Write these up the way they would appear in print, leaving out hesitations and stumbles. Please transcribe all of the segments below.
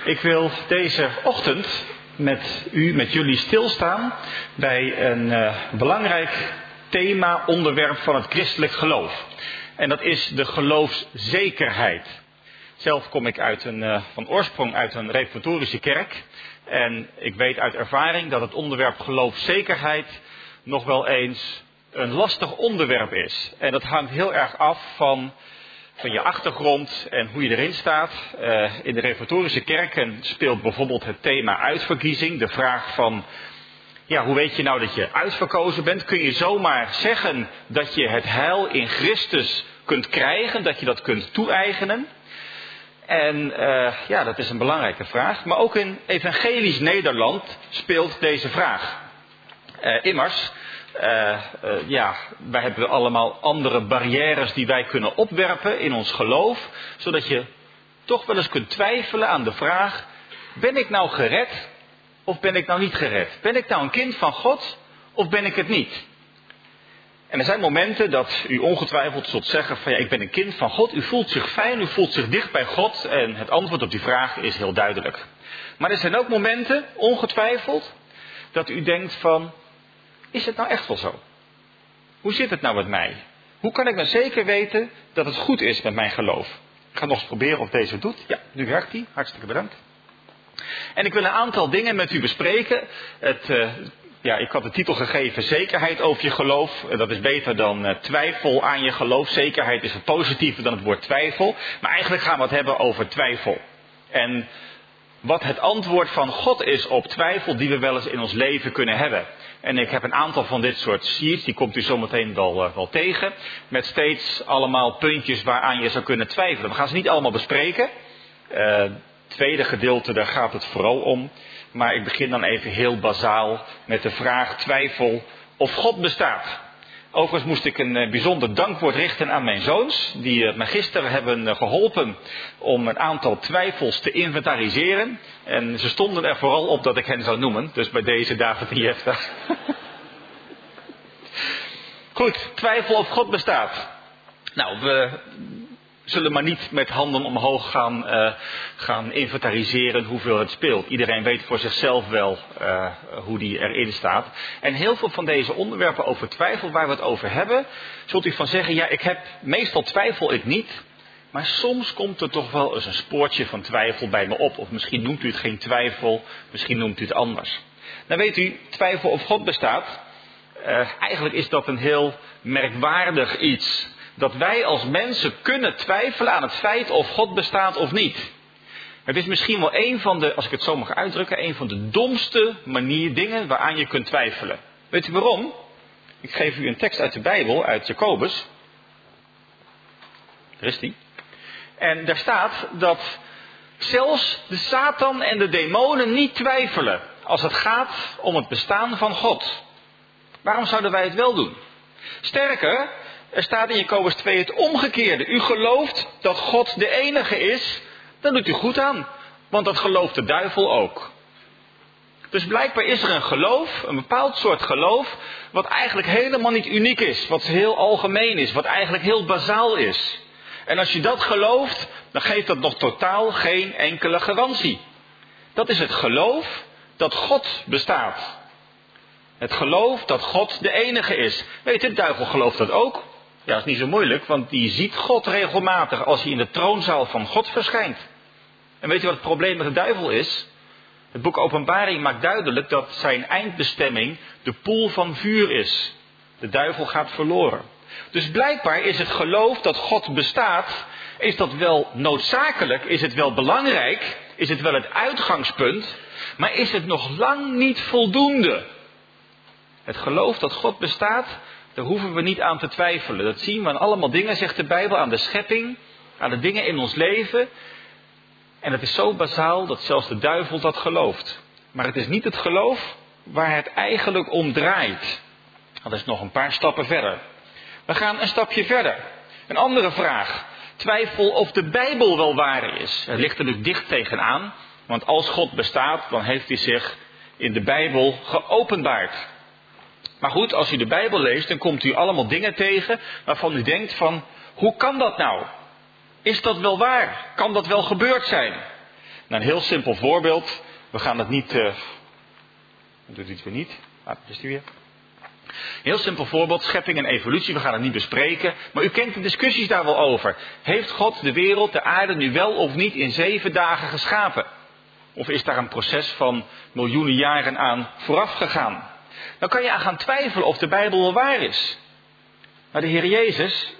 Ik wil deze ochtend met jullie stilstaan bij een belangrijk thema, onderwerp van het christelijk geloof. En dat is de geloofszekerheid. Zelf kom ik van oorsprong uit een reformatorische kerk. En ik weet uit ervaring dat het onderwerp geloofszekerheid nog wel eens een lastig onderwerp is. En dat hangt heel erg af van je achtergrond en hoe je erin staat. In de reformatorische kerken speelt bijvoorbeeld het thema uitverkiezing. De vraag van, hoe weet je nou dat je uitverkozen bent? Kun je zomaar zeggen dat je het heil in Christus kunt krijgen, dat je dat kunt toe-eigenen? En dat is een belangrijke vraag. Maar ook in evangelisch Nederland speelt deze vraag. Immers, wij hebben allemaal andere barrières die wij kunnen opwerpen in ons geloof. Zodat je toch wel eens kunt twijfelen aan de vraag: ben ik nou gered of ben ik nou niet gered? Ben ik nou een kind van God of ben ik het niet? En er zijn momenten dat u ongetwijfeld zult zeggen van ik ben een kind van God. U voelt zich fijn, u voelt zich dicht bij God. En het antwoord op die vraag is heel duidelijk. Maar er zijn ook momenten, ongetwijfeld, dat u denkt van: is het nou echt wel zo? Hoe zit het nou met mij? Hoe kan ik nou zeker weten dat het goed is met mijn geloof? Ik ga nog eens proberen of deze het doet. Ja, nu werkt die. Hartstikke bedankt. En ik wil een aantal dingen met u bespreken. Ik had de titel gegeven: zekerheid over je geloof. Dat is beter dan twijfel aan je geloof. Zekerheid is het positiever dan het woord twijfel. Maar eigenlijk gaan we het hebben over twijfel. En wat het antwoord van God is op twijfel die we wel eens in ons leven kunnen hebben. En ik heb een aantal van dit soort sheets, die komt u zometeen wel tegen. Met steeds allemaal puntjes waaraan je zou kunnen twijfelen. We gaan ze niet allemaal bespreken. Het tweede gedeelte, daar gaat het vooral om. Maar ik begin dan even heel bazaal met de vraag: twijfel of God bestaat. Overigens moest ik een bijzonder dankwoord richten aan mijn zoons. Die me gisteren hebben geholpen om een aantal twijfels te inventariseren. En ze stonden er vooral op dat ik hen zou noemen. Dus bij deze David en Jefta. Goed, twijfel of God bestaat. Nou, we zullen maar niet met handen omhoog gaan inventariseren hoeveel het speelt. Iedereen weet voor zichzelf wel hoe die erin staat. En heel veel van deze onderwerpen over twijfel waar we het over hebben, zult u van zeggen: meestal twijfel ik niet. Maar soms komt er toch wel eens een spoortje van twijfel bij me op. Of misschien noemt u het geen twijfel, misschien noemt u het anders. Nou weet u, twijfel of God bestaat. Eigenlijk is dat een heel merkwaardig iets. Dat wij als mensen kunnen twijfelen aan het feit of God bestaat of niet. Het is misschien wel een van de, als ik het zo mag uitdrukken, een van de domste dingen waaraan je kunt twijfelen. Weet u waarom? Ik geef u een tekst uit de Bijbel, uit Jacobus. Daar is die. En daar staat dat zelfs de Satan en de demonen niet twijfelen als het gaat om het bestaan van God. Waarom zouden wij het wel doen? Sterker, er staat in Jacobus 2 het omgekeerde. U gelooft dat God de enige is, dan doet u goed aan. Want dat gelooft de duivel ook. Dus blijkbaar is er een geloof, een bepaald soort geloof, wat eigenlijk helemaal niet uniek is. Wat heel algemeen is, wat eigenlijk heel bazaal is. En als je dat gelooft, dan geeft dat nog totaal geen enkele garantie. Dat is het geloof dat God bestaat. Het geloof dat God de enige is. Weet je, de duivel gelooft dat ook. Ja, dat is niet zo moeilijk, want die ziet God regelmatig als hij in de troonzaal van God verschijnt. En weet je wat het probleem met de duivel is? Het boek Openbaring maakt duidelijk dat zijn eindbestemming de poel van vuur is. De duivel gaat verloren. Dus blijkbaar is het geloof dat God bestaat, is dat wel noodzakelijk, is het wel belangrijk, is het wel het uitgangspunt, maar is het nog lang niet voldoende. Het geloof dat God bestaat, daar hoeven we niet aan te twijfelen. Dat zien we aan allemaal dingen, zegt de Bijbel, aan de schepping, aan de dingen in ons leven. En het is zo bazaal dat zelfs de duivel dat gelooft. Maar het is niet het geloof waar het eigenlijk om draait. Dat is nog een paar stappen verder. We gaan een stapje verder. Een andere vraag. Twijfel of de Bijbel wel waar is. Het ligt er nu dicht tegenaan. Want als God bestaat, dan heeft hij zich in de Bijbel geopenbaard. Maar goed, als u de Bijbel leest, dan komt u allemaal dingen tegen waarvan u denkt van: hoe kan dat nou? Is dat wel waar? Kan dat wel gebeurd zijn? Nou, een heel simpel voorbeeld. We gaan het niet... doet iets weer niet. Is die weer? Heel simpel voorbeeld, schepping en evolutie. We gaan het niet bespreken. Maar u kent de discussies daar wel over. Heeft God de wereld, de aarde nu wel of niet in 7 dagen geschapen? Of is daar een proces van miljoenen jaren aan vooraf gegaan? Dan kan je aan gaan twijfelen of de Bijbel wel waar is. Maar de Heer Jezus,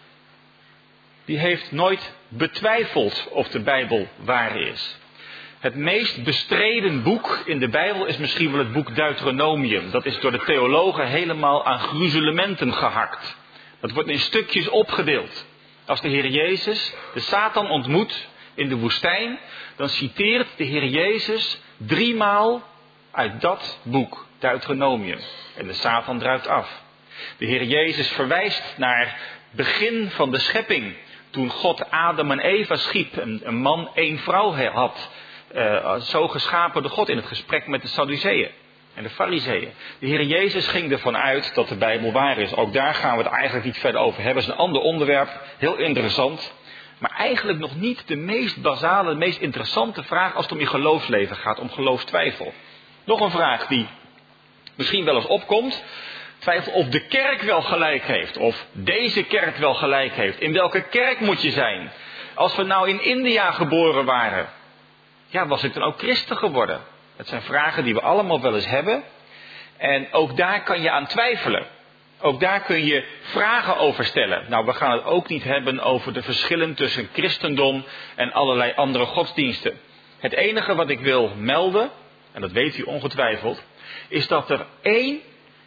die heeft nooit betwijfeld of de Bijbel waar is. Het meest bestreden boek in de Bijbel is misschien wel het boek Deuteronomium. Dat is door de theologen helemaal aan gruzelementen gehakt. Dat wordt in stukjes opgedeeld. Als de Heer Jezus de Satan ontmoet in de woestijn, dan citeert de Heer Jezus 3 maal uit dat boek, Deuteronomium. En de Satan druipt af. De Heer Jezus verwijst naar het begin van de schepping. Toen God Adam en Eva schiep, een man 1 vrouw had. Zo geschapen door God in het gesprek met de Sadduceeën en de Farizeeën. De Heer Jezus ging ervan uit dat de Bijbel waar is. Ook daar gaan we het eigenlijk niet verder over hebben. Dat is een ander onderwerp, heel interessant. Maar eigenlijk nog niet de meest basale, de meest interessante vraag als het om je geloofsleven gaat, om geloofstwijfel. Nog een vraag die misschien wel eens opkomt. Twijfel of de kerk wel gelijk heeft. Of deze kerk wel gelijk heeft. In welke kerk moet je zijn? Als we nou in India geboren waren, ja, was ik dan ook christen geworden? Het zijn vragen die we allemaal wel eens hebben. En ook daar kan je aan twijfelen. Ook daar kun je vragen over stellen. Nou, we gaan het ook niet hebben over de verschillen tussen christendom en allerlei andere godsdiensten. Het enige wat ik wil melden, en dat weet u ongetwijfeld, is dat er 1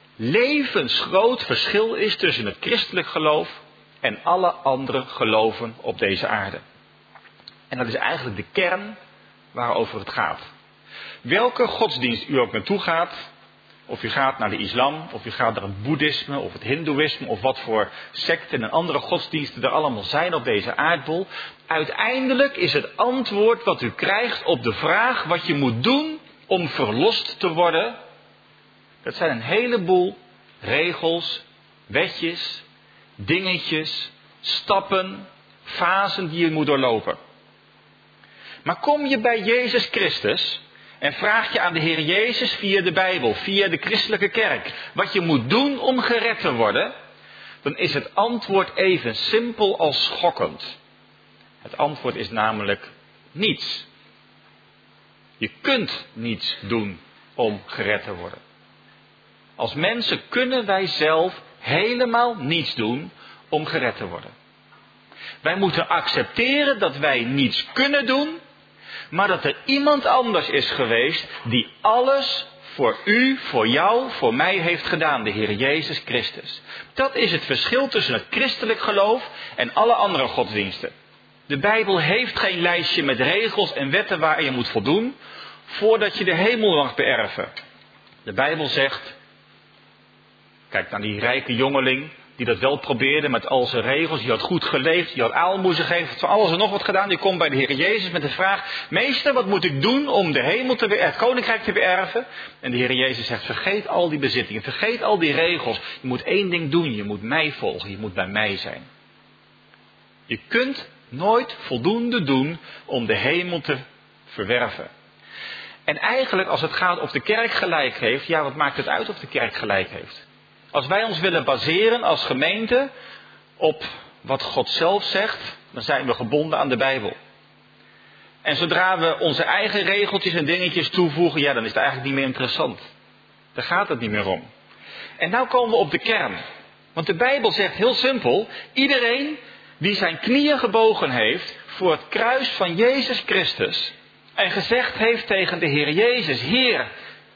levensgroot verschil is tussen het christelijk geloof en alle andere geloven op deze aarde. En dat is eigenlijk de kern waarover het gaat. Welke godsdienst u ook naartoe gaat, of u gaat naar de islam, of u gaat naar het boeddhisme, of het hindoeïsme, of wat voor secten en andere godsdiensten er allemaal zijn op deze aardbol. Uiteindelijk is het antwoord wat u krijgt op de vraag wat je moet doen om verlost te worden. Dat zijn een heleboel regels, wetjes, dingetjes, stappen, fasen die je moet doorlopen. Maar kom je bij Jezus Christus en vraag je aan de Heer Jezus via de Bijbel, via de christelijke kerk, wat je moet doen om gered te worden, dan is het antwoord even simpel als schokkend. Het antwoord is namelijk niets. Je kunt niets doen om gered te worden. Als mensen kunnen wij zelf helemaal niets doen om gered te worden. Wij moeten accepteren dat wij niets kunnen doen, maar dat er iemand anders is geweest die alles voor u, voor jou, voor mij heeft gedaan, de Heer Jezus Christus. Dat is het verschil tussen het christelijk geloof en alle andere godsdiensten. De Bijbel heeft geen lijstje met regels en wetten waar je moet voldoen voordat je de hemel mag beërven. De Bijbel zegt, kijk naar die rijke jongeling die dat wel probeerde met al zijn regels. Die had goed geleefd, die had aalmoezen gegeven, van alles en nog wat gedaan. Die komt bij de Heer Jezus met de vraag, meester, wat moet ik doen om de hemel het koninkrijk te beërven? En de Heer Jezus zegt, vergeet al die bezittingen, vergeet al die regels. Je moet 1 ding doen, je moet mij volgen, je moet bij mij zijn. Je kunt nooit voldoende doen om de hemel te verwerven. En eigenlijk als het gaat of de kerk gelijk heeft, ja, wat maakt het uit of de kerk gelijk heeft? Als wij ons willen baseren als gemeente op wat God zelf zegt, dan zijn we gebonden aan de Bijbel. En zodra we onze eigen regeltjes en dingetjes toevoegen, ja, dan is het eigenlijk niet meer interessant. Daar gaat het niet meer om. En nou komen we op de kern. Want de Bijbel zegt heel simpel, iedereen die zijn knieën gebogen heeft voor het kruis van Jezus Christus en gezegd heeft tegen de Heer Jezus, Heer,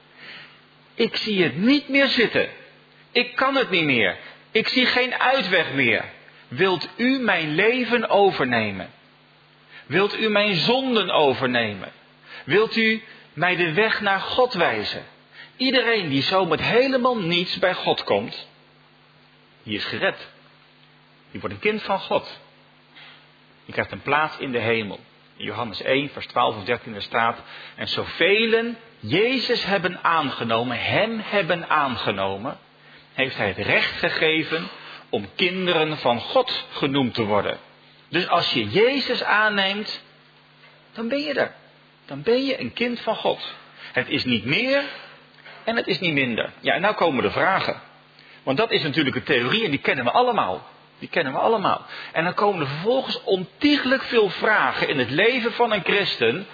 ik zie het niet meer zitten. Ik kan het niet meer. Ik zie geen uitweg meer. Wilt u mijn leven overnemen? Wilt u mijn zonden overnemen? Wilt u mij de weg naar God wijzen? Iedereen die zo met helemaal niets bij God komt, die is gered. Die wordt een kind van God. Die krijgt een plaats in de hemel. In Johannes 1, vers 12 of 13 staat, en zoveel Jezus hebben aangenomen, hem hebben aangenomen, heeft hij het recht gegeven om kinderen van God genoemd te worden. Dus als je Jezus aanneemt, dan ben je er. Dan ben je een kind van God. Het is niet meer en het is niet minder. Ja, en nou komen de vragen. Want dat is natuurlijk een theorie en die kennen we allemaal. En dan komen er vervolgens ontiegelijk veel vragen in het leven van een christen,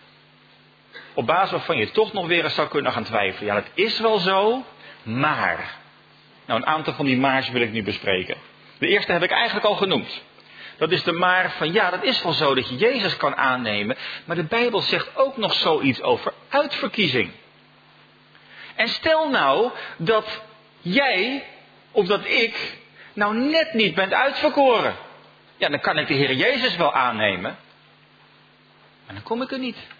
op basis waarvan je toch nog weer eens zou kunnen gaan twijfelen. Ja, het is wel zo, maar. Nou, een aantal van die maars wil ik nu bespreken. De eerste heb ik eigenlijk al genoemd. Dat is de maar van, ja, dat is wel zo dat je Jezus kan aannemen. Maar de Bijbel zegt ook nog zoiets over uitverkiezing. En stel nou dat jij, of dat ik, nou net niet bent uitverkoren. Ja, dan kan ik de Heer Jezus wel aannemen. Maar dan kom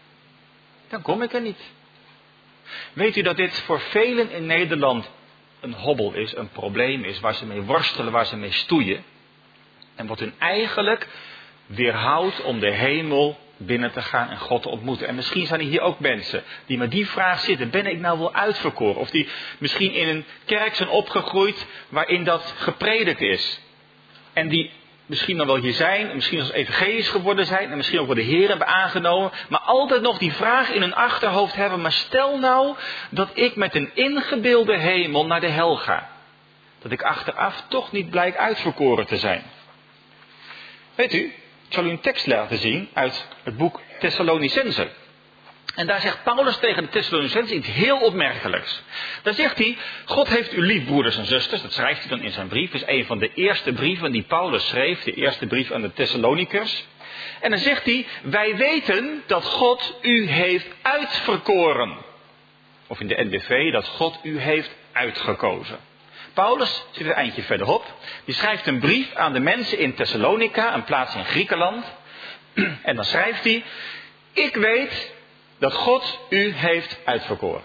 ik er niet. Weet u dat dit voor velen in Nederland een hobbel is, een probleem is, waar ze mee worstelen, waar ze mee stoeien. En wat hun eigenlijk weerhoudt om de hemel binnen te gaan en God te ontmoeten. En misschien zijn er hier ook mensen die met die vraag zitten. Ben ik nou wel uitverkoren? Of die misschien in een kerk zijn opgegroeid waarin dat gepredikt is. En die misschien dan wel hier zijn, misschien als evangelisch geworden zijn en misschien ook wel de Heer hebben aangenomen. Maar altijd nog die vraag in hun achterhoofd hebben. Maar stel nou dat ik met een ingebeelde hemel naar de hel ga. Dat ik achteraf toch niet blijk uitverkoren te zijn. Weet u, ik zal u een tekst laten zien uit het boek Thessalonicenzen. En daar zegt Paulus tegen de Thessalonicenzen iets heel opmerkelijks. Daar zegt hij, God heeft u lief, broeders en zusters. Dat schrijft hij dan in zijn brief. Dat is een van de eerste brieven die Paulus schreef. De eerste brief aan de Thessalonikers. En dan zegt hij, wij weten dat God u heeft uitverkoren. Of in de NBV, dat God u heeft uitgekozen. Paulus zit een eindje verderop. Die schrijft een brief aan de mensen in Thessalonica, een plaats in Griekenland. En dan schrijft hij, ik weet dat God u heeft uitverkoren.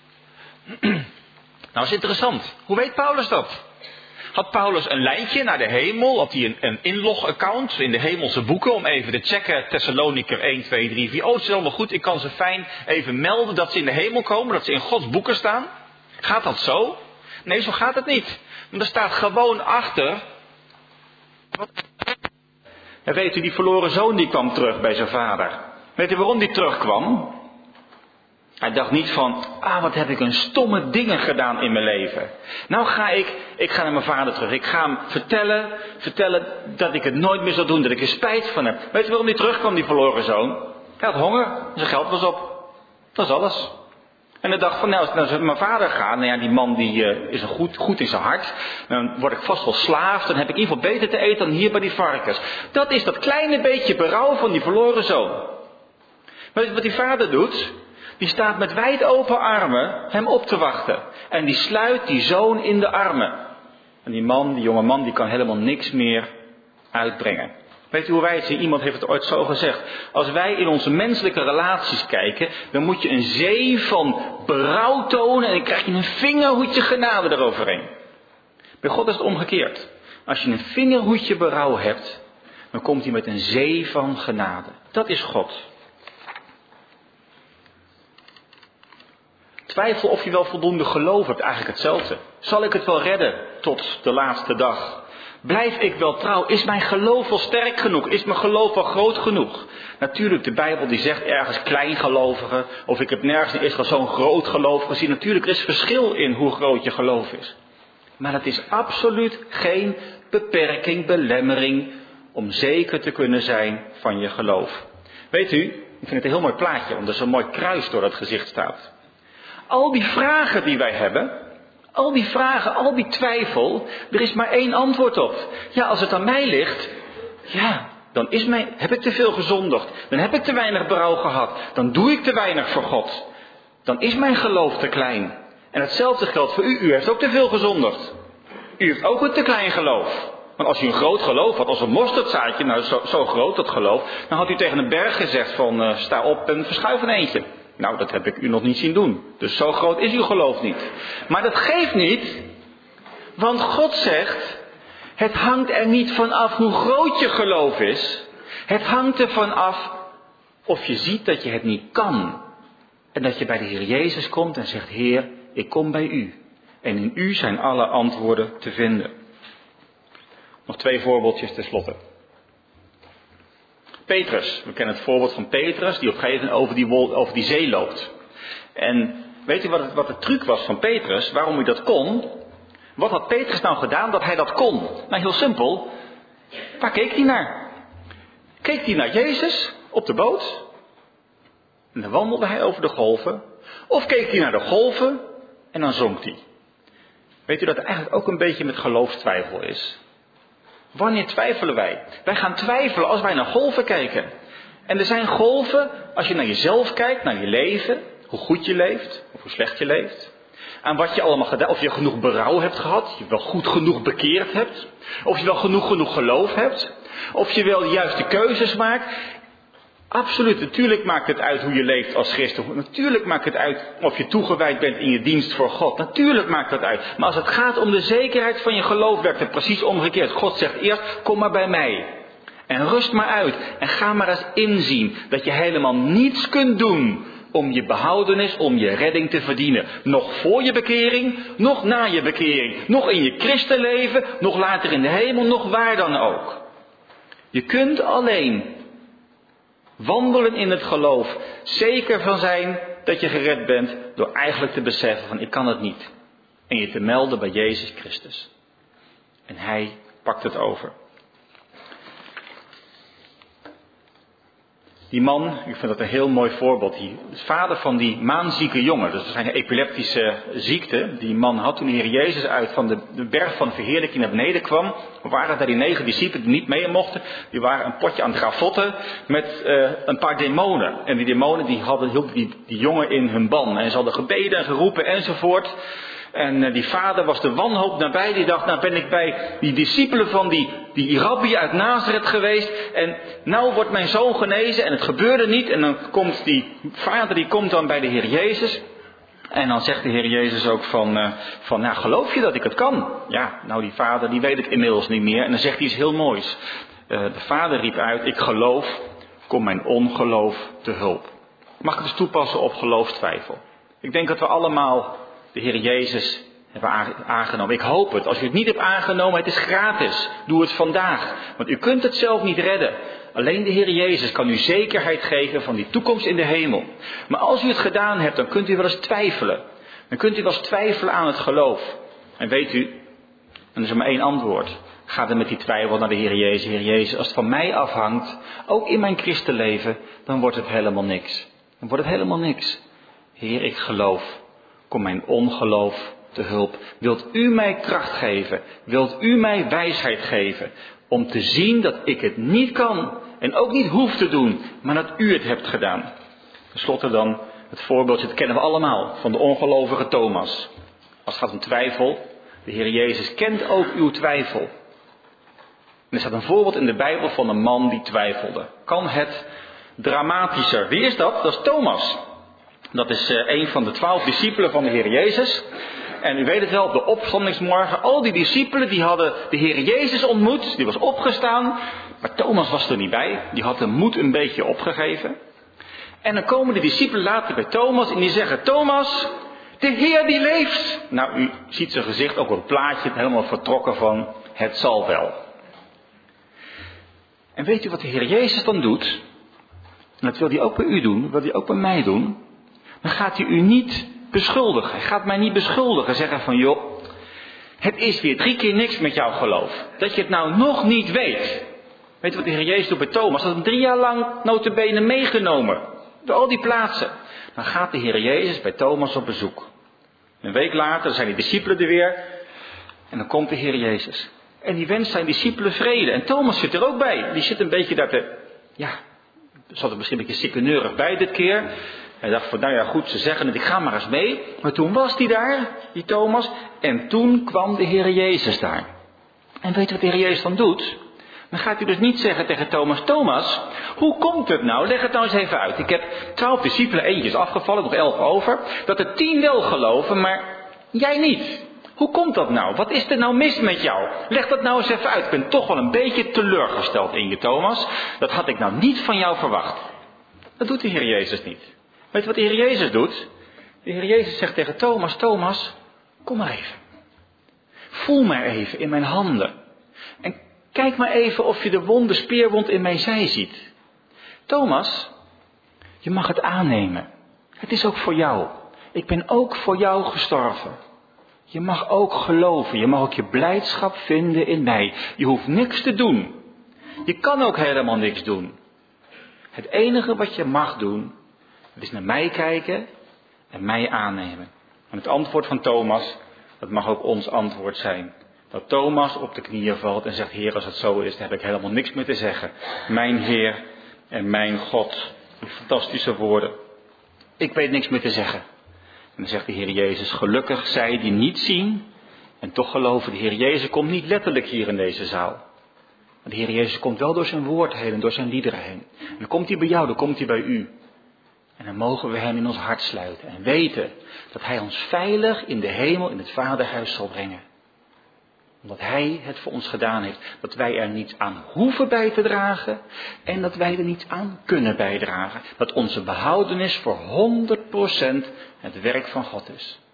Nou is interessant. Hoe weet Paulus dat? Had Paulus een lijntje naar de hemel? Had hij een inlogaccount in de hemelse boeken om even te checken? Thessaloniker 1, 2, 3, 4. Oh, het is allemaal goed. Ik kan ze fijn even melden dat ze in de hemel komen. Dat ze in Gods boeken staan. Gaat dat zo? Nee, zo gaat het niet. Want er staat gewoon achter. En weet u, die verloren zoon die kwam terug bij zijn vader. Weet u waarom die terugkwam? Hij dacht niet van, wat heb ik een stomme dingen gedaan in mijn leven. Nou ga ik naar mijn vader terug. Ik ga hem vertellen dat ik het nooit meer zal doen. Dat ik er spijt van heb. Weet u waarom die terugkwam, die verloren zoon? Hij had honger. Zijn geld was op. Dat is alles. En hij dacht van, nou, als ik naar mijn vader ga, nou ja, die man die is goed in zijn hart. Dan word ik vast wel slaaf. Dan heb ik in ieder geval beter te eten dan hier bij die varkens. Dat is dat kleine beetje berouw van die verloren zoon. Weet je wat die vader doet? Die staat met wijd open armen hem op te wachten. En die sluit die zoon in de armen. En die jonge man, die kan helemaal niks meer uitbrengen. Weet u hoe wij het zien? Iemand heeft het ooit zo gezegd. Als wij in onze menselijke relaties kijken, dan moet je een zee van berouw tonen en dan krijg je een vingerhoedje genade eroverheen. Bij God is het omgekeerd. Als je een vingerhoedje berouw hebt, dan komt hij met een zee van genade. Dat is God. Twijfel of je wel voldoende geloof hebt, eigenlijk hetzelfde. Zal ik het wel redden tot de laatste dag? Blijf ik wel trouw? Is mijn geloof wel sterk genoeg? Is mijn geloof wel groot genoeg? Natuurlijk, de Bijbel die zegt ergens kleingelovigen. Of ik heb nergens in Israël zo'n groot geloof gezien. Natuurlijk, er is verschil in hoe groot je geloof is. Maar het is absoluut geen beperking, belemmering om zeker te kunnen zijn van je geloof. Weet u, ik vind het een heel mooi plaatje, omdat er zo'n mooi kruis door dat gezicht staat. Al die vragen die wij hebben, al die vragen, al die twijfel, er is maar één antwoord op. Ja, als het aan mij ligt, ja, dan heb ik te veel gezondigd. Dan heb ik te weinig berouw gehad. Dan doe ik te weinig voor God. Dan is mijn geloof te klein. En hetzelfde geldt voor u. U heeft ook te veel gezondigd. U heeft ook een te klein geloof. Want als u een groot geloof had, als een mosterdzaadje, nou zo groot dat geloof, dan had u tegen een berg gezegd van sta op en verschuif een eentje. Nou, dat heb ik u nog niet zien doen. Dus zo groot is uw geloof niet. Maar dat geeft niet. Want God zegt, het hangt er niet van af hoe groot je geloof is. Het hangt ervan af of je ziet dat je het niet kan. En dat je bij de Heer Jezus komt en zegt, Heer, ik kom bij u. En in u zijn alle antwoorden te vinden. Nog 2 voorbeeldjes tenslotte. Petrus. We kennen het voorbeeld van Petrus die op een gegeven moment over die zee loopt. En weet u wat de truc was van Petrus? Waarom hij dat kon? Wat had Petrus nou gedaan dat hij dat kon? Nou, heel simpel. Waar keek hij naar? Keek hij naar Jezus op de boot? En dan wandelde hij over de golven. Of keek hij naar de golven en dan zonk hij. Weet u dat het eigenlijk ook een beetje met geloofstwijfel is? Wanneer twijfelen wij? Wij gaan twijfelen als wij naar golven kijken. En er zijn golven, als je naar jezelf kijkt, naar je leven, hoe goed je leeft, of hoe slecht je leeft. Aan wat je allemaal gedaan, of je genoeg berouw hebt gehad, je wel goed genoeg bekeerd hebt. Of je wel genoeg geloof hebt. Of je wel de juiste keuzes maakt. Absoluut, natuurlijk maakt het uit hoe je leeft als christen. Natuurlijk maakt het uit of je toegewijd bent in je dienst voor God. Natuurlijk maakt dat uit. Maar als het gaat om de zekerheid van je geloof, werkt het precies omgekeerd. God zegt eerst, kom maar bij mij. En rust maar uit. En ga maar eens inzien dat je helemaal niets kunt doen om je behoudenis, om je redding te verdienen. Nog voor je bekering, nog na je bekering. Nog in je christenleven, nog later in de hemel, nog waar dan ook. Je kunt alleen wandelen in het geloof, zeker van zijn dat je gered bent, door eigenlijk te beseffen van ik kan het niet. En je te melden bij Jezus Christus. En hij pakt het over. Die man, ik vind dat een heel mooi voorbeeld. De vader van die maanzieke jongen, dus dat zijn een epileptische ziekte. Die man had toen de Heer Jezus uit van de berg van verheerlijking naar beneden kwam. Waren daar die 9 discipelen die niet mee mochten. Die waren een potje aan het gravotten met een paar demonen. En die demonen hielden die jongen in hun ban. En ze hadden gebeden en geroepen enzovoort. En die vader was de wanhoop nabij. Die dacht, nou ben ik bij die discipelen van die rabbi uit Nazareth geweest. En nou wordt mijn zoon genezen. En het gebeurde niet. En dan komt die vader, die komt dan bij de Heer Jezus. En dan zegt de Heer Jezus ook van nou geloof je dat ik het kan? Ja, nou die vader, die weet het inmiddels niet meer. En dan zegt hij iets heel moois. De vader riep uit, ik geloof, kom mijn ongeloof te hulp. Mag ik het dus toepassen op geloofstwijfel? Ik denk dat we allemaal de Heer Jezus hebben aangenomen. Ik hoop het. Als u het niet hebt aangenomen, het is gratis. Doe het vandaag. Want u kunt het zelf niet redden. Alleen de Heer Jezus kan u zekerheid geven van die toekomst in de hemel. Maar als u het gedaan hebt, dan kunt u wel eens twijfelen. Dan kunt u wel eens twijfelen aan het geloof. En weet u, en er is maar één antwoord. Ga dan met die twijfel naar de Heer Jezus. Heer Jezus, als het van mij afhangt, ook in mijn christenleven, dan wordt het helemaal niks. Dan wordt het helemaal niks. Heer, ik geloof. Kom mijn ongeloof te hulp. Wilt u mij kracht geven? Wilt u mij wijsheid geven? Om te zien dat ik het niet kan. En ook niet hoef te doen. Maar dat u het hebt gedaan. Ten slotte dan het voorbeeldje, dat kennen we allemaal. Van de ongelovige Thomas. Als het gaat om twijfel. De Heer Jezus kent ook uw twijfel. En er staat een voorbeeld in de Bijbel van een man die twijfelde. Kan het dramatischer? Wie is dat? Dat is Thomas. Dat is een van de 12 discipelen van de Heer Jezus. En u weet het wel, op de opstandingsmorgen, al die discipelen die hadden de Heer Jezus ontmoet. Die was opgestaan, maar Thomas was er niet bij. Die had de moed een beetje opgegeven. En dan komen de discipelen later bij Thomas en die zeggen, Thomas, de Heer die leeft. Nou, u ziet zijn gezicht ook op het plaatje, helemaal vertrokken van, het zal wel. En weet u wat de Heer Jezus dan doet? En dat wil hij ook bij u doen, wil hij ook bij mij doen. Dan gaat hij u niet beschuldigen. Hij gaat mij niet beschuldigen. Zeggen van, joh, het is weer 3 keer niks met jouw geloof. Dat je het nou nog niet weet. Weet je wat de Heer Jezus doet bij Thomas? Dat hem 3 jaar lang nota bene meegenomen. Door al die plaatsen. Dan gaat de Heer Jezus bij Thomas op bezoek. Een week later zijn die discipelen er weer. En dan komt de Heer Jezus. En die wenst zijn discipelen vrede. En Thomas zit er ook bij. Die zit een beetje daar te, zat er misschien een beetje sikkeneurig bij dit keer. Hij dacht van, nou ja goed, ze zeggen het, ik ga maar eens mee. Maar toen was hij daar, die Thomas. En toen kwam de Heer Jezus daar. En weet je wat de Heer Jezus dan doet? Dan gaat u dus niet zeggen tegen Thomas, Thomas, hoe komt het nou? Leg het nou eens even uit. Ik heb 12 discipelen, eentje is afgevallen, nog 11 over. Dat er 10 wel geloven, maar jij niet. Hoe komt dat nou? Wat is er nou mis met jou? Leg dat nou eens even uit. Ik ben toch wel een beetje teleurgesteld in je, Thomas. Dat had ik nou niet van jou verwacht. Dat doet de Heer Jezus niet. Weet je wat de Heer Jezus doet? De Heer Jezus zegt tegen Thomas, Thomas, kom maar even. Voel maar even in mijn handen. En kijk maar even of je de speerwond in mijn zij ziet. Thomas, je mag het aannemen. Het is ook voor jou. Ik ben ook voor jou gestorven. Je mag ook geloven. Je mag ook je blijdschap vinden in mij. Je hoeft niks te doen. Je kan ook helemaal niks doen. Het enige wat je mag doen, dat is naar mij kijken en mij aannemen. En het antwoord van Thomas, dat mag ook ons antwoord zijn. Dat Thomas op de knieën valt en zegt, Heer, als het zo is, dan heb ik helemaal niks meer te zeggen. Mijn Heer en mijn God. Die fantastische woorden. Ik weet niks meer te zeggen. En dan zegt de Heer Jezus, gelukkig zij die niet zien en toch geloven. De Heer Jezus komt niet letterlijk hier in deze zaal. Maar de Heer Jezus komt wel door zijn woord heen en door zijn liederen heen. En dan komt hij bij jou, dan komt hij bij u. En dan mogen we hem in ons hart sluiten en weten dat hij ons veilig in de hemel, in het Vaderhuis zal brengen. Omdat hij het voor ons gedaan heeft. Dat wij er niets aan hoeven bij te dragen en dat wij er niets aan kunnen bijdragen. Dat onze behoudenis voor 100% het werk van God is.